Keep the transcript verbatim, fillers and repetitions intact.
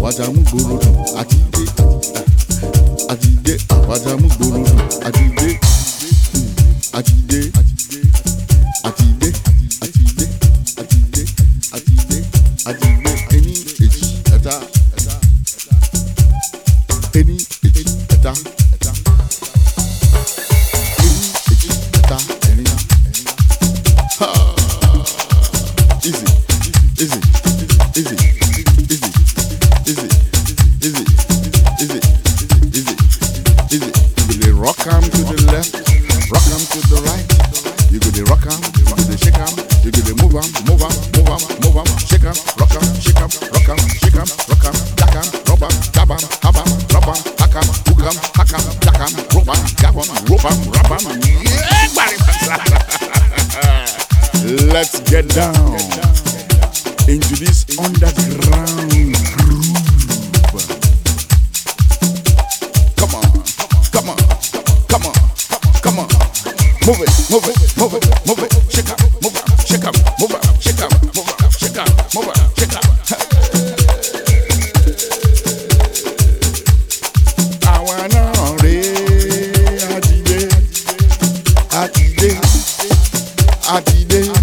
àwàdàmú gbòòrò àti dé àti dé àwàdàmú gbòòrò àti dé àti dé àti dé àti dé àti dé àti dé àti dé ẹni èjì ẹ̀ta ẹni èjì ẹ̀ta ẹni èjì ẹ̀ta ẹni ha easy easy easy easy easy easy easy easy easy you go dey rock am to the left rock am to the right you go dey rock am you go dey shake am you go dey move am move am move am move am shake am rock am shake am rock am shake am rock am jack am rub am jab am hab am rub am hack am hook am hack am jack am rub am jab am rope am rub am yeah gbari pasa. Let's get down into this underground groove. Come on, come on, come on, come on. Move it, move it, move it, move it. Shake up, move up, shake up, move up, shake up, move up, shake up, move up, shake up. I wanna read Adide, Adide, Adide.